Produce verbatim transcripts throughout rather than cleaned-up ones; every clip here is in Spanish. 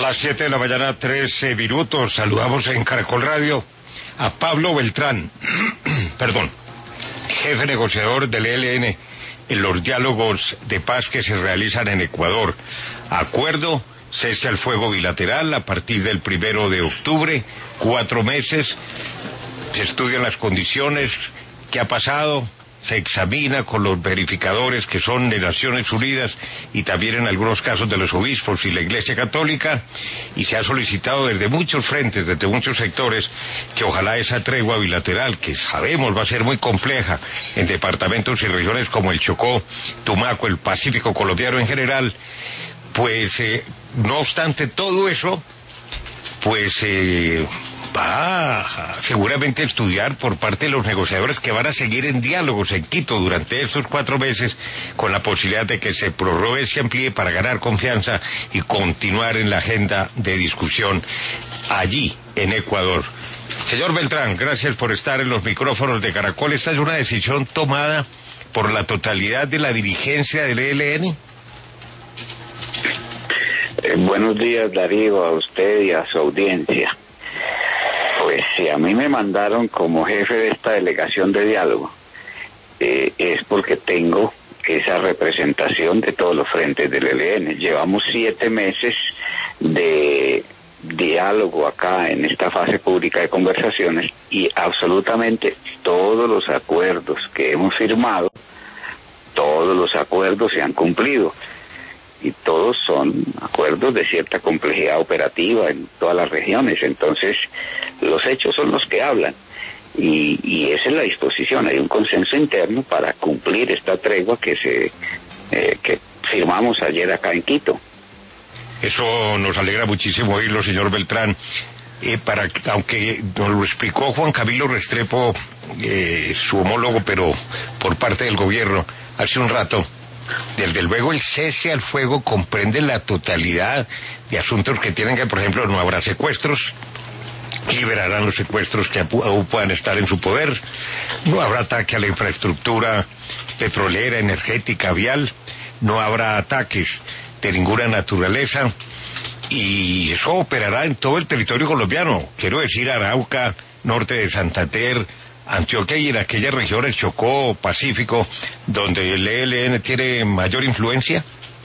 las siete de la mañana, trece minutos, saludamos en Caracol Radio a Pablo Beltrán, perdón, jefe negociador del E L N en los diálogos de paz que se realizan en Ecuador. Acuerdo, cese al fuego bilateral a partir del primero de octubre, cuatro meses, se estudian las condiciones, qué ha pasado, se examina con los verificadores que son de Naciones Unidas y también en algunos casos de los obispos y la Iglesia Católica, y se ha solicitado desde muchos frentes, desde muchos sectores, que ojalá esa tregua bilateral, que sabemos va a ser muy compleja en departamentos y regiones como el Chocó, Tumaco, el Pacífico colombiano en general, pues eh, no obstante todo eso, pues eh, va a seguramente estudiar por parte de los negociadores que van a seguir en diálogos en Quito durante estos cuatro meses con la posibilidad de que se prorrogue, se amplíe para ganar confianza y continuar en la agenda de discusión allí en Ecuador. Señor Beltrán, gracias por estar en los micrófonos de Caracol. ¿Esta es una decisión tomada por la totalidad de la dirigencia del E L N? Eh, buenos días, Darío, a usted y a su audiencia. Pues si a mí me mandaron como jefe de esta delegación de diálogo, eh, es porque tengo esa representación de todos los frentes del E L N. Llevamos siete meses de diálogo acá en esta fase pública de conversaciones y absolutamente todos los acuerdos que hemos firmado, todos los acuerdos se han cumplido. Y todos son acuerdos de cierta complejidad operativa en todas las regiones, entonces los hechos son los que hablan, y, y esa es la disposición. Hay un consenso interno para cumplir esta tregua que se eh, que firmamos ayer acá en Quito. Eso nos alegra muchísimo oírlo, señor Beltrán. Eh, para aunque nos lo explicó Juan Camilo Restrepo, eh, su homólogo, pero por parte del gobierno, hace un rato. Desde luego el cese al fuego comprende la totalidad de asuntos que tienen que, por ejemplo, no habrá secuestros, liberarán los secuestros que aún puedan estar en su poder, no habrá ataque a la infraestructura petrolera, energética, vial, no habrá ataques de ninguna naturaleza, y eso operará en todo el territorio colombiano, quiero decir Arauca, norte de Santander, Antioquia y en aquella región, el Chocó, Pacífico, donde el E L N tiene mayor influencia?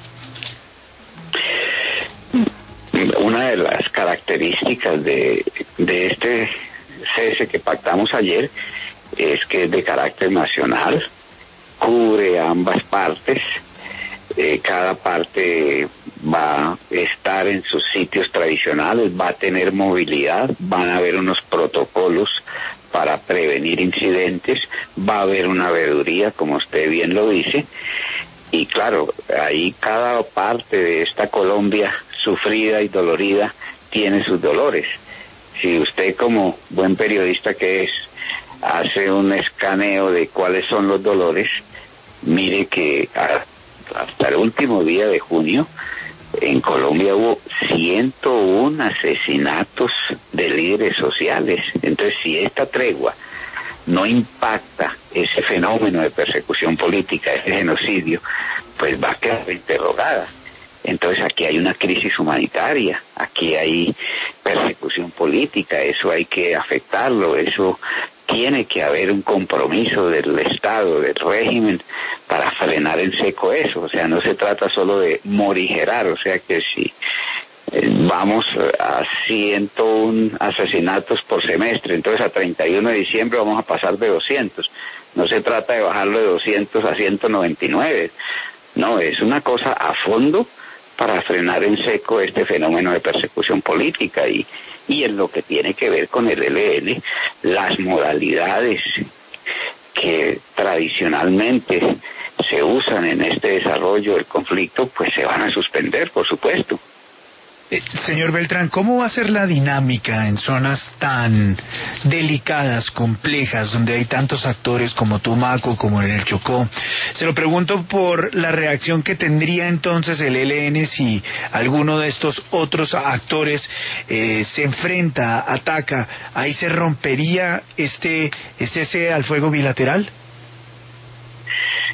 Una de las características de, de este cese que pactamos ayer es que es de carácter nacional, cubre ambas partes, eh, cada parte va a estar en sus sitios tradicionales, va a tener movilidad, van a haber unos protocolos para prevenir incidentes, va a haber una veeduría, como usted bien lo dice, y claro, ahí cada parte de esta Colombia sufrida y dolorida tiene sus dolores. Si usted, como buen periodista que es, hace un escaneo de cuáles son los dolores, mire que hasta el último día de junio en Colombia hubo ciento uno asesinatos de líderes sociales. Entonces, si esta tregua no impacta ese fenómeno de persecución política, ese genocidio, pues va a quedar interrogada. Entonces, aquí hay una crisis humanitaria, aquí hay persecución política, eso hay que afectarlo, eso tiene que haber un compromiso del Estado, del régimen, para frenar en seco eso. O sea, no se trata solo de morigerar, o sea que si eh, vamos a ciento uno asesinatos por semestre, entonces a treinta y uno de diciembre vamos a pasar de doscientos. No se trata de bajarlo de doscientos a ciento noventa y nueve. No, es una cosa a fondo para frenar en seco este fenómeno de persecución política, y, y en lo que tiene que ver con el E L N, las modalidades que tradicionalmente se usan en este desarrollo del conflicto, pues se van a suspender, por supuesto. Eh, señor Beltrán, ¿cómo va a ser la dinámica en zonas tan delicadas, complejas, donde hay tantos actores como Tumaco, como en el Chocó? Se lo pregunto por la reacción que tendría entonces el E L N si alguno de estos otros actores eh, se enfrenta, ataca. ¿Ahí se rompería este cese al fuego bilateral?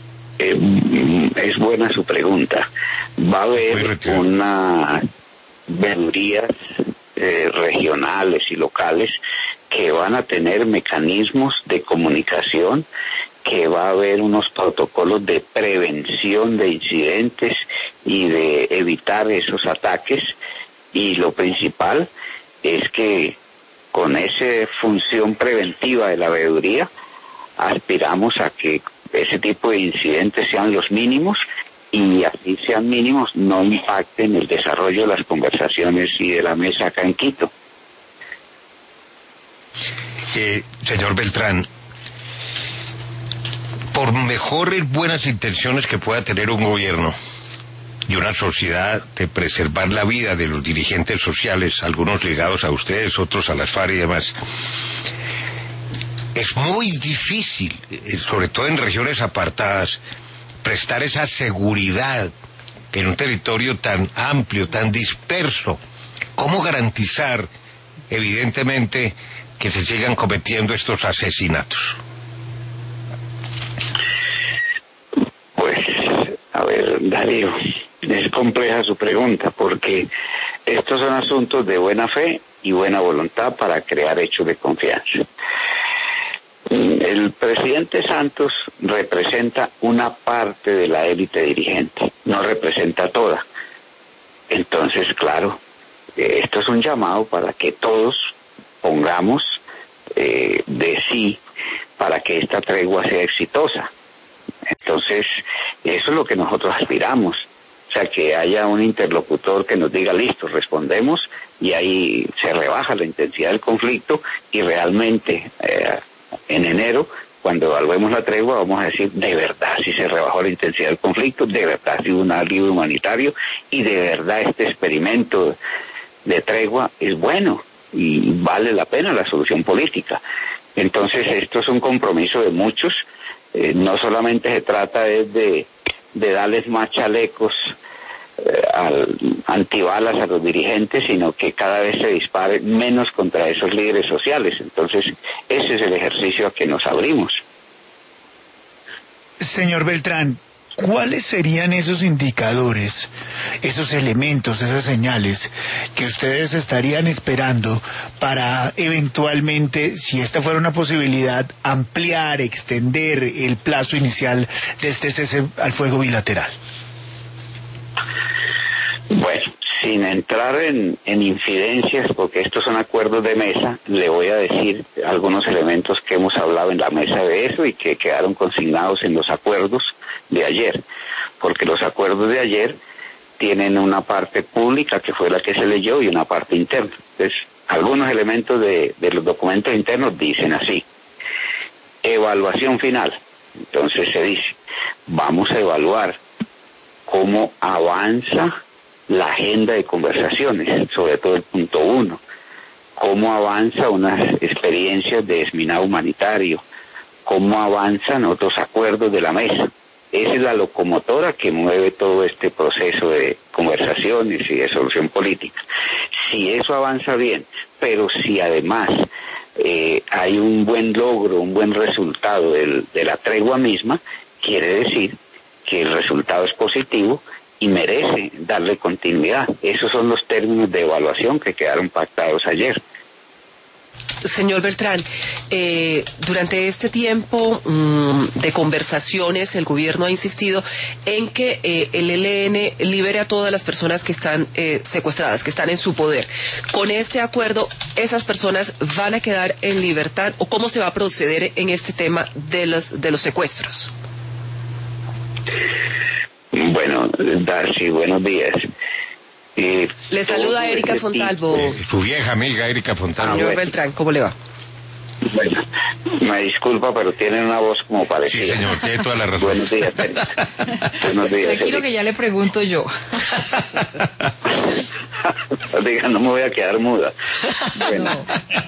Eh, es buena su pregunta. Va a haber una... veedurías eh, regionales y locales que van a tener mecanismos de comunicación, que va a haber unos protocolos de prevención de incidentes y de evitar esos ataques, y lo principal es que con esa función preventiva de la veeduría aspiramos a que ese tipo de incidentes sean los mínimos, y así sean mínimos no impacten el desarrollo de las conversaciones y de la mesa acá en Quito. Eh, señor Beltrán, por mejores buenas intenciones que pueda tener un gobierno y una sociedad de preservar la vida de los dirigentes sociales, algunos ligados a ustedes, otros a las FARC y demás, es muy difícil, sobre todo en regiones apartadas, prestar esa seguridad en un territorio tan amplio, tan disperso. ¿Cómo garantizar, evidentemente, que se sigan cometiendo estos asesinatos? Pues, a ver, Darío, es compleja su pregunta, porque estos son asuntos de buena fe y buena voluntad para crear hechos de confianza. El presidente Santos representa una parte de la élite dirigente, no representa toda. Entonces, claro, esto es un llamado para que todos pongamos eh, de sí para que esta tregua sea exitosa. Entonces, eso es lo que nosotros aspiramos. O sea, que haya un interlocutor que nos diga, listo, respondemos, y ahí se rebaja la intensidad del conflicto, y realmente eh, en enero, cuando evaluemos la tregua, vamos a decir, de verdad, si se rebajó la intensidad del conflicto, de verdad, si hubo un alivio humanitario, y de verdad este experimento de tregua es bueno, y vale la pena la solución política. Entonces, esto es un compromiso de muchos. Eh, no solamente se trata de, de, de darles más chalecos eh, al, antibalas a los dirigentes, sino que cada vez se dispare menos contra esos líderes sociales. Entonces, ese es el ejercicio a que nos abrimos. Señor Beltrán, ¿cuáles serían esos indicadores, esos elementos, esas señales que ustedes estarían esperando para eventualmente, si esta fuera una posibilidad, ampliar, extender el plazo inicial de este cese al fuego bilateral? Bueno, sin entrar en, en infidencias, porque estos son acuerdos de mesa, le voy a decir algunos elementos que hemos hablado en la mesa de eso y que quedaron consignados en los acuerdos de ayer, porque los acuerdos de ayer tienen una parte pública, que fue la que se leyó, y una parte interna. Entonces, algunos elementos de, de los documentos internos dicen así: evaluación final. Entonces se dice, vamos a evaluar cómo avanza la agenda de conversaciones, sobre todo el punto uno, cómo avanza unas experiencias de desminado humanitario, cómo avanzan otros acuerdos de la mesa. Esa es la locomotora que mueve todo este proceso de conversaciones y de solución política. Si eso avanza bien, pero si además eh, hay un buen logro, un buen resultado del, de la tregua misma, quiere decir que el resultado es positivo y merece darle continuidad. Esos son los términos de evaluación que quedaron pactados ayer. Señor Beltrán, eh, durante este tiempo mmm, de conversaciones, el gobierno ha insistido en que eh, el E L N libere a todas las personas que están eh, secuestradas, que están en su poder. Con este acuerdo, ¿esas personas van a quedar en libertad, o cómo se va a proceder en este tema de los, de los secuestros? Bueno, Darcy, buenos días. Eh, Le saluda Erika Fontalvo. Eh, su vieja amiga Erika Fontalvo. Señor Beltrán, ¿cómo le va? Bueno, me disculpa, pero tiene una voz como parecida. Sí, señor, tiene toda la razón. Buenos días, buenos días. Tranquilo, que ya le pregunto yo. Diga, no me voy a quedar muda. Bueno. No.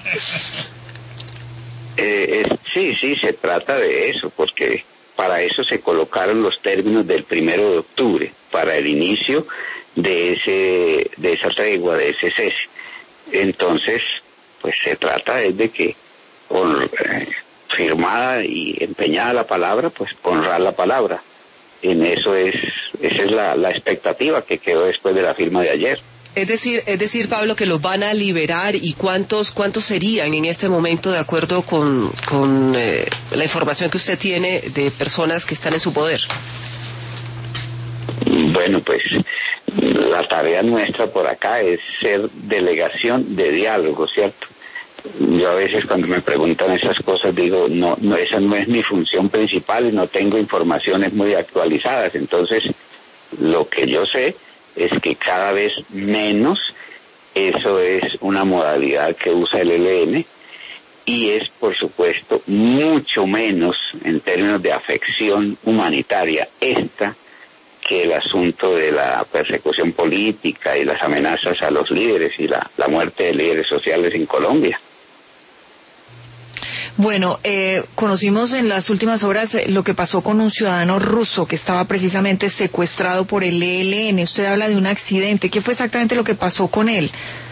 Eh, es, sí, sí, se trata de eso, porque para eso se colocaron los términos del primero de octubre, para el inicio de ese de esa tregua, de ese cese. Entonces, pues se trata es de que con eh, firmada y empeñada la palabra, pues honrar la palabra. En eso es, esa es la, la expectativa que quedó después de la firma de ayer. Es decir, es decir, Pablo, que los van a liberar, y cuántos cuántos serían en este momento, de acuerdo con, con eh, la información que usted tiene de personas que están en su poder. Bueno, pues la tarea nuestra por acá es ser delegación de diálogo, ¿cierto? Yo a veces cuando me preguntan esas cosas digo, no, no, esa no es mi función principal, no tengo informaciones muy actualizadas. Entonces, lo que yo sé es que cada vez menos eso es una modalidad que usa el E L N, y es, por supuesto, mucho menos en términos de afección humanitaria esta que el asunto de la persecución política y las amenazas a los líderes y la, la muerte de líderes sociales en Colombia. Bueno, eh, conocimos en las últimas horas eh, lo que pasó con un ciudadano ruso que estaba precisamente secuestrado por el E L N. Usted habla de un accidente. ¿Qué fue exactamente lo que pasó con él?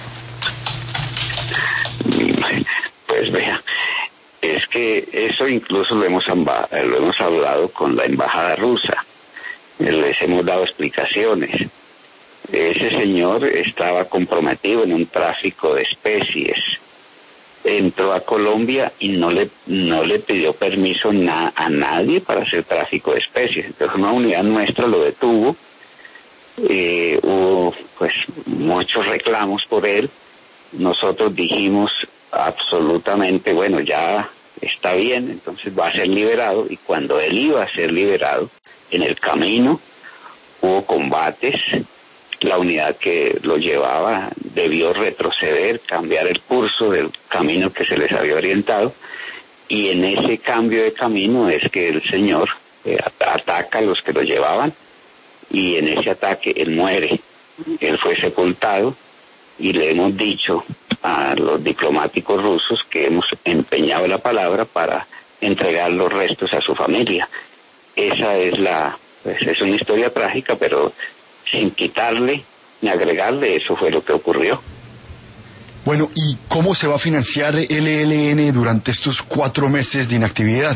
Pues vea, es que eso incluso lo hemos, lo hemos hablado con la embajada rusa. Les hemos dado explicaciones. Ese señor estaba comprometido en un tráfico de especies. Entró a Colombia y no le no le pidió permiso na, a nadie para hacer tráfico de especies. Entonces una unidad nuestra lo detuvo. Eh, hubo pues muchos reclamos por él. Nosotros dijimos absolutamente, bueno, ya está bien, entonces va a ser liberado. Y cuando él iba a ser liberado, en el camino hubo combates. La unidad que lo llevaba debió retroceder, cambiar el curso del camino que se les había orientado, y en ese cambio de camino es que el señor eh, ataca a los que lo llevaban, y en ese ataque él muere. Él fue sepultado, y le hemos dicho a los diplomáticos rusos que hemos empeñado la palabra para entregar los restos a su familia. Esa es la, pues es una historia trágica, pero sin quitarle ni agregarle, eso fue lo que ocurrió. Bueno, ¿y cómo se va a financiar el E L N durante estos cuatro meses de inactividad?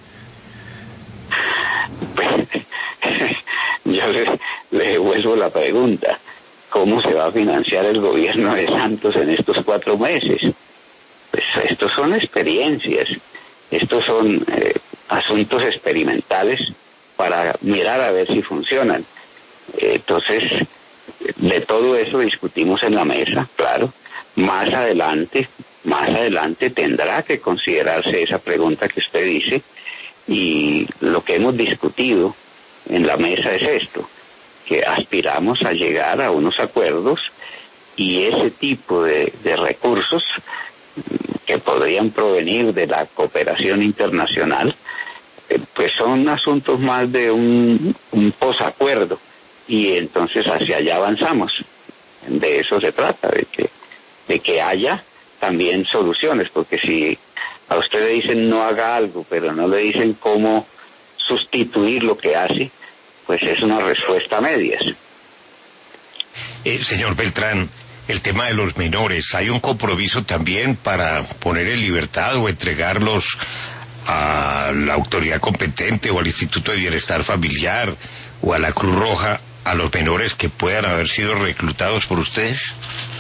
Pues, yo le, le devuelvo la pregunta. ¿Cómo se va a financiar el gobierno de Santos en estos cuatro meses? Pues estos son experiencias, estos son eh, asuntos experimentales para mirar a ver si funcionan. Entonces, de todo eso discutimos en la mesa, claro. Más adelante, más adelante tendrá que considerarse esa pregunta que usted dice, y lo que hemos discutido en la mesa es esto, que aspiramos a llegar a unos acuerdos, y ese tipo de, de recursos que podrían provenir de la cooperación internacional, eh, pues son asuntos más de un, un posacuerdo. Y entonces hacia allá avanzamos. De eso se trata, de que de que haya también soluciones, porque si a usted le dicen no haga algo, pero no le dicen cómo sustituir lo que hace, pues es una respuesta a medias. Eh, señor Beltrán, el tema de los menores, ¿hay un compromiso también para poner en libertad o entregarlos a la autoridad competente o al Instituto de Bienestar Familiar o a la Cruz Roja, a los menores que puedan haber sido reclutados por ustedes?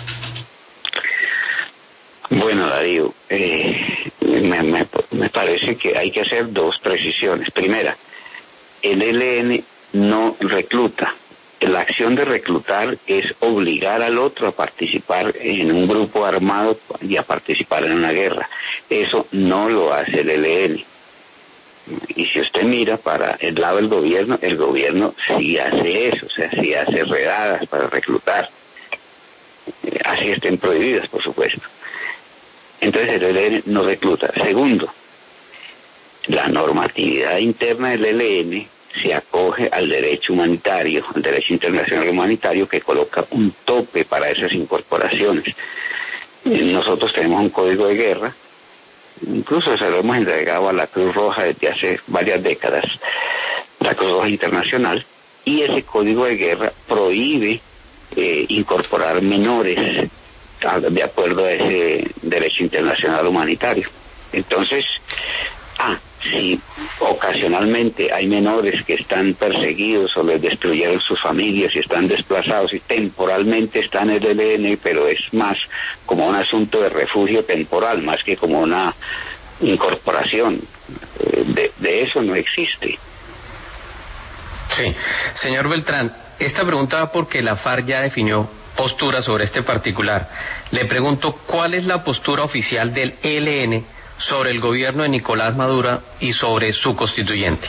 Bueno, Darío, eh, me, me, me parece que hay que hacer dos precisiones. Primera, el E L N no recluta. La acción de reclutar es obligar al otro a participar en un grupo armado y a participar en una guerra. Eso no lo hace el E L N. Y si usted mira para el lado del gobierno, el gobierno sí hace eso, o sea, sí hace redadas para reclutar. Así estén prohibidas, por supuesto. Entonces el E L N no recluta. Segundo, la normatividad interna del E L N se acoge al derecho humanitario, al derecho internacional humanitario, que coloca un tope para esas incorporaciones. Nosotros tenemos un código de guerra, incluso se lo hemos entregado a la Cruz Roja desde hace varias décadas, la Cruz Roja Internacional, y ese código de guerra prohíbe eh, incorporar menores de acuerdo a ese derecho internacional humanitario. Entonces, ah, si ocasionalmente hay menores que están perseguidos o les destruyeron sus familias y están desplazados y temporalmente están en el E L N, pero es más como un asunto de refugio temporal, más que como una incorporación. De, de eso no existe. Sí, señor Beltrán, esta pregunta va porque la FARC ya definió postura sobre este particular. Le pregunto, ¿cuál es la postura oficial del E L N sobre el gobierno de Nicolás Maduro y sobre su constituyente?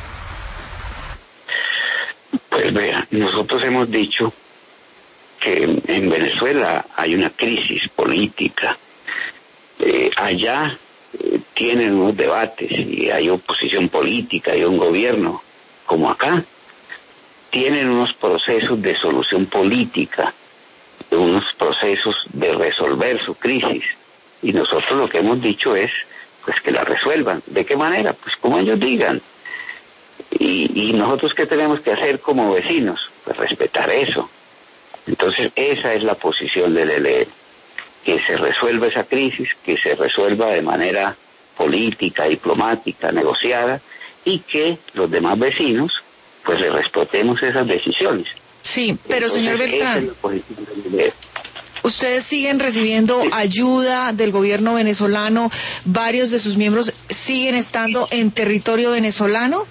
Pues vea, nosotros hemos dicho que en Venezuela hay una crisis política. Eh, allá eh, tienen unos debates y hay oposición política, hay un gobierno, como acá. Tienen unos procesos de solución política, unos procesos de resolver su crisis. Y nosotros lo que hemos dicho es, pues que la resuelvan. ¿De qué manera? Pues como ellos digan. Y, y nosotros ¿qué tenemos que hacer como vecinos? Pues respetar eso. Entonces esa es la posición del E L N. Que se resuelva esa crisis, que se resuelva de manera política, diplomática, negociada, y que los demás vecinos pues le respetemos esas decisiones. Sí, pero entonces, señor Beltrán, es ustedes siguen recibiendo sí. ayuda del gobierno venezolano, varios de sus miembros siguen estando en territorio venezolano.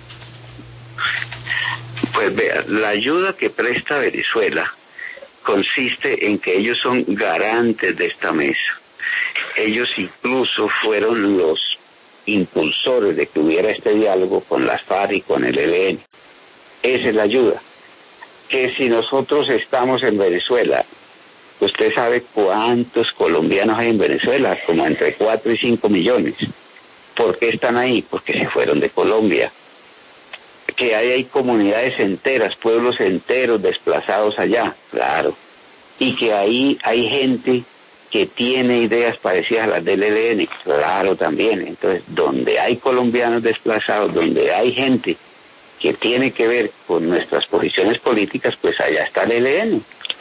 Pues vea, la ayuda que presta Venezuela consiste en que ellos son garantes de esta mesa. Ellos incluso fueron los impulsores de que hubiera este diálogo con las FARC y con el E L N. Esa es la ayuda. Que si nosotros estamos en Venezuela, usted sabe cuántos colombianos hay en Venezuela, como entre cuatro y cinco millones. ¿Por qué están ahí? Porque se fueron de Colombia. Que hay, hay comunidades enteras, pueblos enteros desplazados allá, claro. Y que ahí hay gente que tiene ideas parecidas a las del E L N, claro también. Entonces, donde hay colombianos desplazados, donde hay gente que tiene que ver con nuestras posiciones políticas, pues allá está el E L N.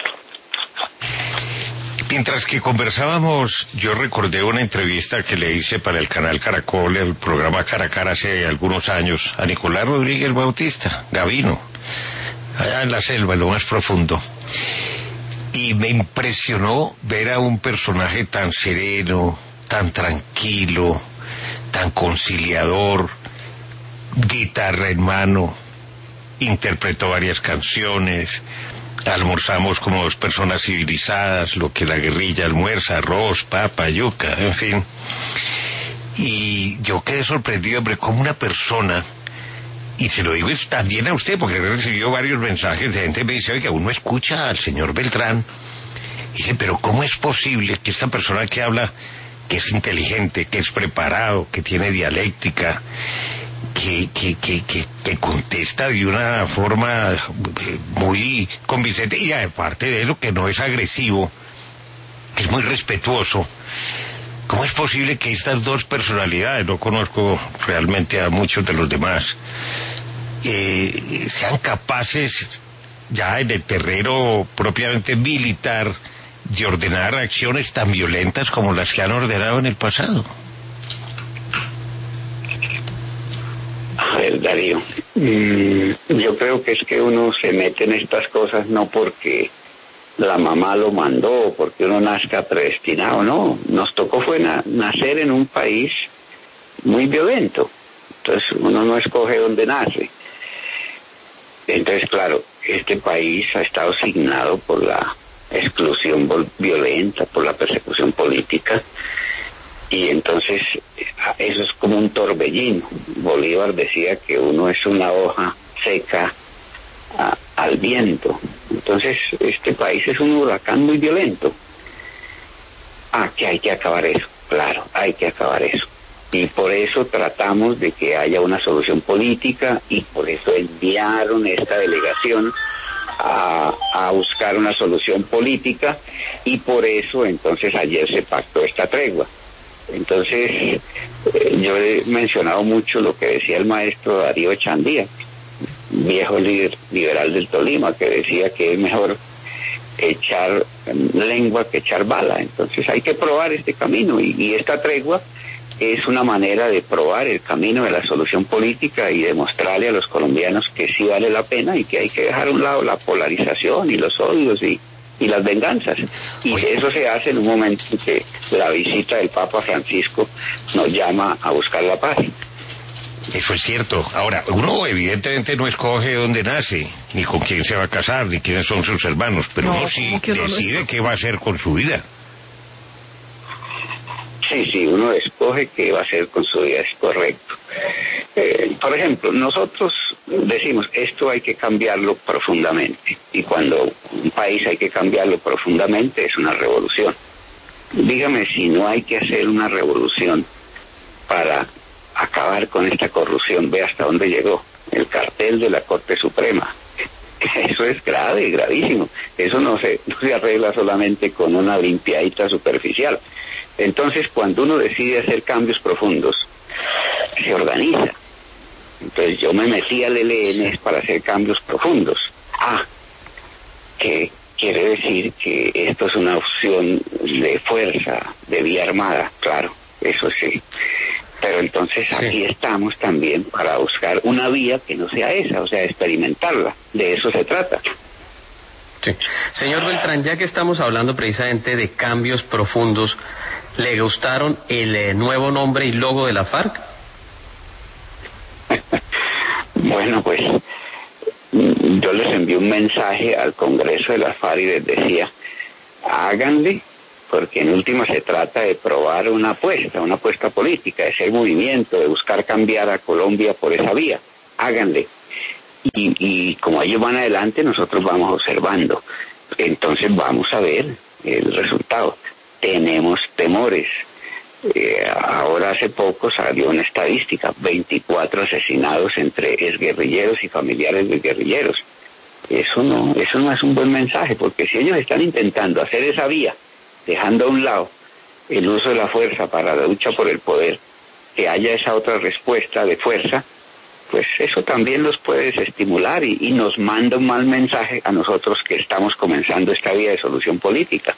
Mientras que conversábamos, yo recordé una entrevista que le hice para el canal Caracol, el programa Cara a Cara hace algunos años, a Nicolás Rodríguez Bautista, Gavino, allá en la selva, en lo más profundo. Y me impresionó ver a un personaje tan sereno, tan tranquilo, tan conciliador, guitarra en mano, interpretó varias canciones, almorzamos como dos personas civilizadas, lo que la guerrilla almuerza, arroz, papa, yuca, en fin. Y yo quedé sorprendido, hombre, como una persona, y se lo digo también a usted, porque he recibido varios mensajes de gente que me dice, oiga, uno escucha al señor Beltrán, y dice, pero ¿cómo es posible que esta persona que habla, que es inteligente, que es preparado, que tiene dialéctica, que, que, que, que, que contesta de una forma muy convincente, y aparte de eso, que no es agresivo, es muy respetuoso? ¿Cómo es posible que estas dos personalidades, no conozco realmente a muchos de los demás, eh, sean capaces ya en el terreno propiamente militar de ordenar acciones tan violentas como las que han ordenado en el pasado? A ver, Darío, mm, yo creo que es que uno se mete en estas cosas no porque la mamá lo mandó, porque uno nazca predestinado, no. Nos tocó fue na- nacer en un país muy violento. Entonces uno no escoge dónde nace. Entonces, claro, este país ha estado signado por la exclusión vol- violenta, por la persecución política. Y entonces eso es como un torbellino. Bolívar decía que uno es una hoja seca a, al viento. Entonces este país es un huracán muy violento. Ah, que hay que acabar eso. Claro, hay que acabar eso. Y por eso tratamos de que haya una solución política, y por eso enviaron esta delegación a, a buscar una solución política, y por eso entonces ayer se pactó esta tregua. Entonces, eh, yo he mencionado mucho lo que decía el maestro Darío Echandía, viejo líder liberal del Tolima, que decía que es mejor echar lengua que echar bala. Entonces hay que probar este camino, y, y esta tregua es una manera de probar el camino de la solución política y demostrarle a los colombianos que sí vale la pena y que hay que dejar a un lado la polarización y los odios y, y las venganzas. Y eso se hace en un momento en que la visita del Papa Francisco nos llama a buscar la paz. Eso es cierto. Ahora, uno evidentemente no escoge dónde nace, ni con quién se va a casar, ni quiénes son sus hermanos, pero No, uno sí ¿cómo que uno no decide escoge? qué va a hacer con su vida. Sí, sí, uno escoge qué va a hacer con su vida, es correcto. Eh, por ejemplo, nosotros decimos, esto hay que cambiarlo profundamente, y cuando un país hay que cambiarlo profundamente es una revolución. Dígame si no hay que hacer una revolución para acabar con esta corrupción. Ve hasta dónde llegó el cartel de la Corte Suprema. Eso es grave, gravísimo. Eso no se, no se arregla solamente con una limpiadita superficial. Entonces, cuando uno decide hacer cambios profundos, se organiza. Entonces, yo me metí al E L N para hacer cambios profundos. Ah, que quiere decir que esto es una opción de fuerza, de vía armada, claro, eso sí. Pero entonces Sí. aquí estamos también para buscar una vía que no sea esa, o sea, experimentarla. De eso se trata. Sí. Señor Beltrán, ya que estamos hablando precisamente de cambios profundos, ¿le gustaron el eh, nuevo nombre y logo de la FARC? Bueno, pues mm, yo les envié un mensaje al Congreso de la FARC y les decía, háganle, porque en última se trata de probar una apuesta, una apuesta política, de ser movimiento, de buscar cambiar a Colombia por esa vía. Háganle. Y, y como ellos van adelante, nosotros vamos observando. Entonces vamos a ver el resultado. Tenemos temores. Eh, ahora hace poco salió una estadística, veinticuatro asesinados entre exguerrilleros y familiares de guerrilleros. Eso no, eso no es un buen mensaje, porque si ellos están intentando hacer esa vía, dejando a un lado el uso de la fuerza para la lucha por el poder, que haya esa otra respuesta de fuerza, pues eso también los puede desestimular y, y nos manda un mal mensaje a nosotros que estamos comenzando esta vía de solución política.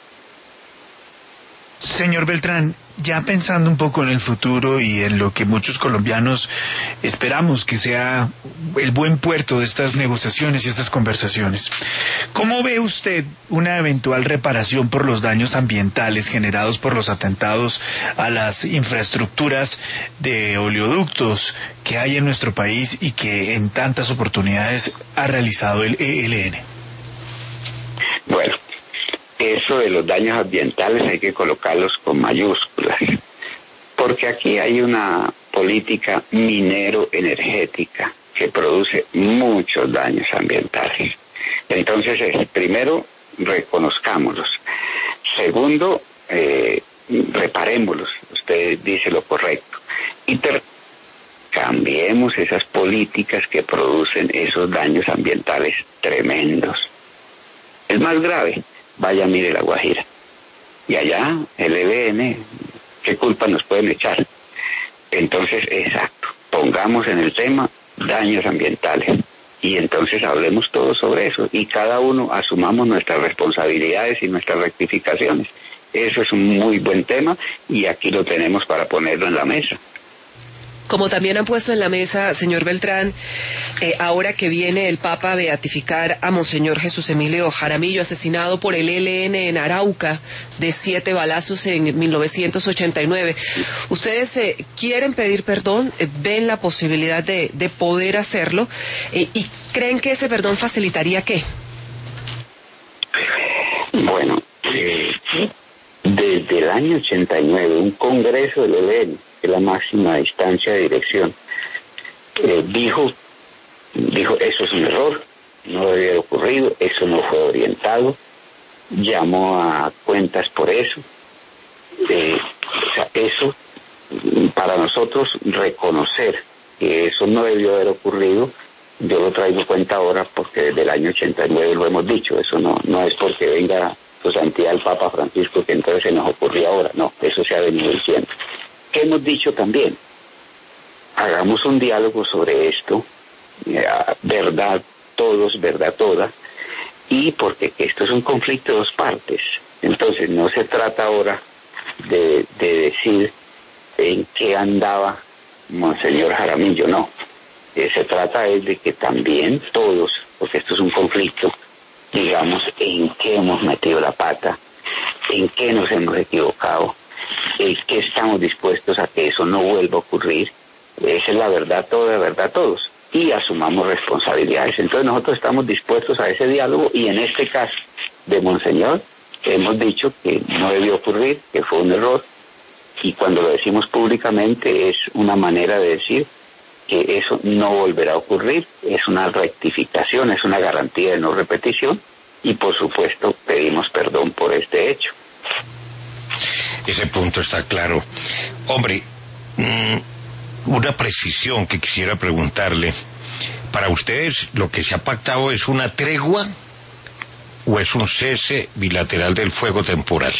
Señor Beltrán, ya pensando un poco en el futuro y en lo que muchos colombianos esperamos que sea el buen puerto de estas negociaciones y estas conversaciones, ¿cómo ve usted una eventual reparación por los daños ambientales generados por los atentados a las infraestructuras de oleoductos que hay en nuestro país y que en tantas oportunidades ha realizado el E L N? Bueno, eso de los daños ambientales hay que colocarlos con mayúsculas, porque aquí hay una política minero-energética que produce muchos daños ambientales. Entonces, es, primero, reconozcámoslos. Segundo, eh, reparémoslos. Usted dice lo correcto. Y tercero, cambiemos esas políticas que producen esos daños ambientales tremendos. El más grave, vaya, mire la Guajira. Y allá, el E L N, ¿qué culpa nos pueden echar? Entonces, exacto, pongamos en el tema daños ambientales. Y entonces hablemos todos sobre eso. Y cada uno asumamos nuestras responsabilidades y nuestras rectificaciones. Eso es un muy buen tema y aquí lo tenemos para ponerlo en la mesa. Como también han puesto en la mesa, señor Beltrán, eh, ahora que viene el Papa a beatificar a Monseñor Jesús Emilio Jaramillo, asesinado por el E L N en Arauca de siete balazos en mil novecientos ochenta y nueve. ¿Ustedes eh, quieren pedir perdón? Eh, ¿Ven la posibilidad de, de poder hacerlo? Eh, ¿Y creen que ese perdón facilitaría qué? Bueno, eh, desde el año ochenta y nueve, un congreso del E L N, que es la máxima instancia de dirección, eh, dijo, dijo, eso es un error, no debe haber ocurrido, eso no fue orientado, llamó a cuentas por eso. Eh, o sea, eso, para nosotros, reconocer que eso no debió haber ocurrido, yo lo traigo cuenta ahora porque desde el año ochenta y nueve lo hemos dicho, eso no, no es porque venga su santidad el Papa Francisco que entonces se nos ocurrió ahora, no, eso se ha venido diciendo. ¿Qué hemos dicho también? Hagamos un diálogo sobre esto, eh, verdad todos, verdad toda, y porque esto es un conflicto de dos partes. Entonces no se trata ahora de, de decir en qué andaba Monseñor Jaramillo, no. Eh, se trata es de que también todos, porque esto es un conflicto, digamos en qué hemos metido la pata, en qué nos hemos equivocado, en qué estamos dispuestos a que eso no vuelva a ocurrir. Esa es la verdad, toda la verdad todos, y asumamos responsabilidades. Entonces nosotros estamos dispuestos a ese diálogo, y en este caso de Monseñor hemos dicho que no debió ocurrir, que fue un error, y cuando lo decimos públicamente es una manera de decir que eso no volverá a ocurrir, es una rectificación, es una garantía de no repetición, y por supuesto pedimos perdón por este hecho. Ese punto está claro. Hombre, mmm, una precisión que quisiera preguntarle. ¿Para ustedes lo que se ha pactado es una tregua o es un cese bilateral del fuego temporal?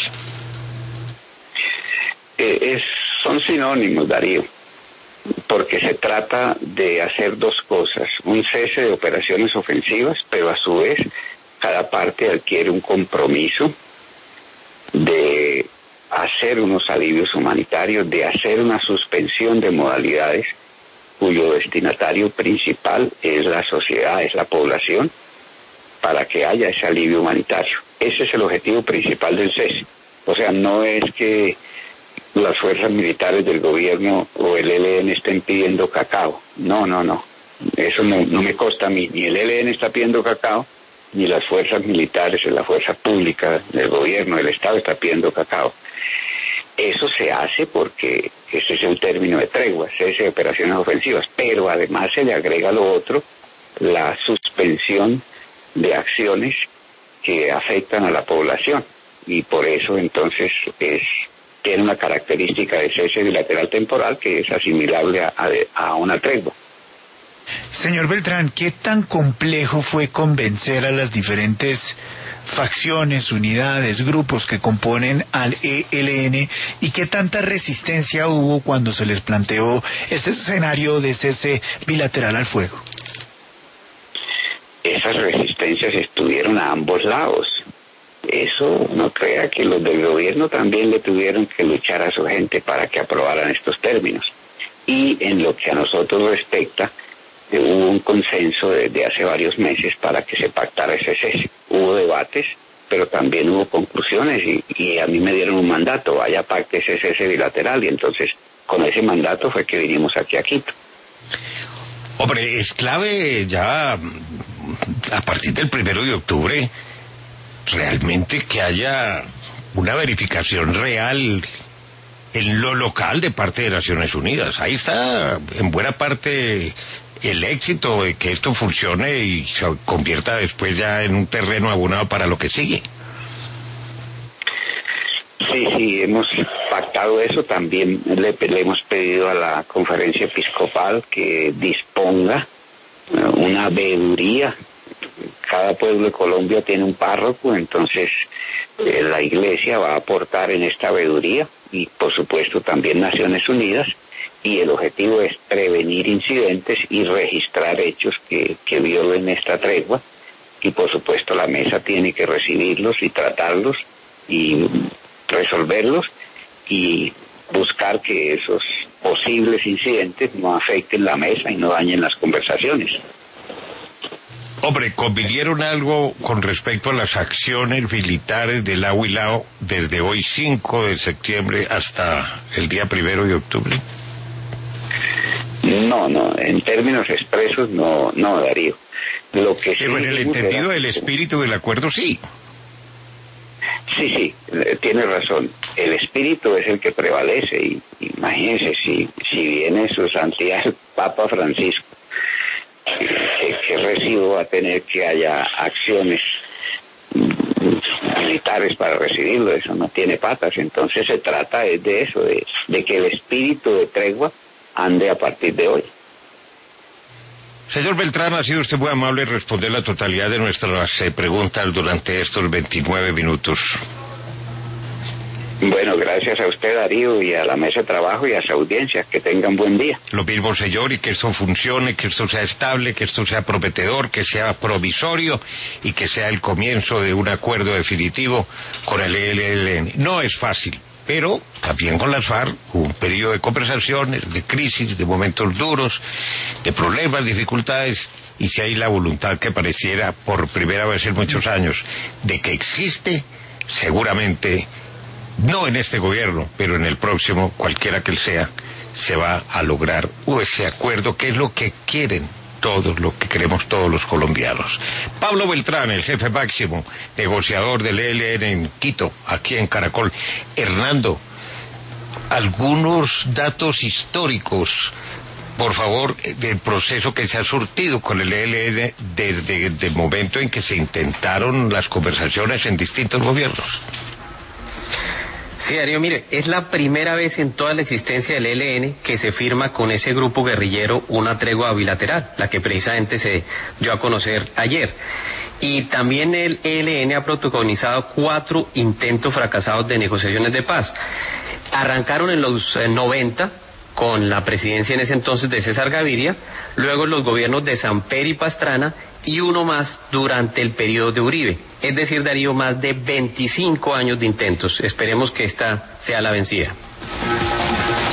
Eh, es, son sinónimos, Darío, porque se trata de hacer dos cosas: un cese de operaciones ofensivas, pero a su vez cada parte adquiere un compromiso de hacer unos alivios humanitarios, de hacer una suspensión de modalidades cuyo destinatario principal es la sociedad, es la población, para que haya ese alivio humanitario. Ese es el objetivo principal del cese. O sea, no es que las fuerzas militares del gobierno o el E L N estén pidiendo cacao. No, no, no. Eso no, no me consta a mí. Ni el E L N está pidiendo cacao, ni las fuerzas militares, la fuerza pública del gobierno, del Estado está pidiendo cacao. Eso se hace porque ese es el término de tregua, cese de operaciones ofensivas, pero además se le agrega lo otro, la suspensión de acciones que afectan a la población, y por eso entonces es tiene una característica de cese bilateral temporal que es asimilable a, a, a una tregua. Señor Beltrán, ¿qué tan complejo fue convencer a las diferentes facciones, unidades, grupos que componen al E L N, y qué tanta resistencia hubo cuando se les planteó este escenario de cese bilateral al fuego? Esas resistencias estuvieron a ambos lados. Eso no crea que los del gobierno también le tuvieron que luchar a su gente para que aprobaran estos términos. Y en lo que a nosotros respecta, eh, hubo un consenso desde hace varios meses para que se pactara ese cese. Hubo debates, pero también hubo conclusiones, y, y a mí me dieron un mandato: vaya, pacte ese cese bilateral, y entonces con ese mandato fue que vinimos aquí a Quito. Hombre, es clave ya a partir del primero de octubre realmente que haya una verificación real en lo local de parte de Naciones Unidas. Ahí está en buena parte el éxito de que esto funcione y se convierta después ya en un terreno abonado para lo que sigue. Sí, sí, hemos pactado eso. También le, le hemos pedido a la conferencia episcopal que disponga una veeduría. Cada pueblo de Colombia tiene un párroco, entonces eh, la iglesia va a aportar en esta veeduría, y por supuesto también Naciones Unidas, y el objetivo es prevenir incidentes y registrar hechos que, que violen esta tregua, y por supuesto la mesa tiene que recibirlos y tratarlos y resolverlos y buscar que esos posibles incidentes no afecten la mesa y no dañen las conversaciones. Hombre, ¿convinieron algo con respecto a las acciones militares del Lao y Lao desde hoy cinco de septiembre hasta el día primero de octubre? No, no, en términos expresos no, no, Darío. Lo que Pero sí en el entendido del espíritu del acuerdo sí. Sí, sí, tiene razón. El espíritu es el que prevalece, y imagínense si, si viene su santidad el Papa Francisco, ¿qué, qué recibo va a tener que haya acciones militares para recibirlo? Eso no tiene patas. Entonces se trata es de eso, de, de que el espíritu de tregua ande a partir de hoy. Señor Beltrán, ha sido usted muy amable en responder la totalidad de nuestras eh, preguntas durante estos veintinueve minutos. Bueno, gracias a usted, Darío, y a la mesa de trabajo y a su audiencia. Que tengan buen día. Lo mismo, señor, y que esto funcione, que esto sea estable, que esto sea prometedor, que sea provisorio y que sea el comienzo de un acuerdo definitivo con el E L N. No es fácil, pero también con las FARC, un periodo de conversaciones, de crisis, de momentos duros, de problemas, dificultades, y si hay la voluntad que pareciera por primera vez en muchos años de que existe, seguramente, no en este gobierno, pero en el próximo, cualquiera que él sea, se va a lograr ese acuerdo, que es lo que quieren todos, lo que queremos todos los colombianos. Pablo Beltrán, el jefe máximo, negociador del E L N en Quito, aquí en Caracol. Hernando, algunos datos históricos, por favor, del proceso que se ha surtido con el E L N desde el momento en que se intentaron las conversaciones en distintos gobiernos. Sí, Darío, mire, es la primera vez en toda la existencia del E L N que se firma con ese grupo guerrillero una tregua bilateral, la que precisamente se dio a conocer ayer. Y también el E L N ha protagonizado cuatro intentos fracasados de negociaciones de paz. Arrancaron en los eh, noventa con la presidencia en ese entonces de César Gaviria, luego los gobiernos de Samper y Pastrana, y uno más durante el periodo de Uribe. Es decir, Darío, más de veinticinco años de intentos. Esperemos que esta sea la vencida.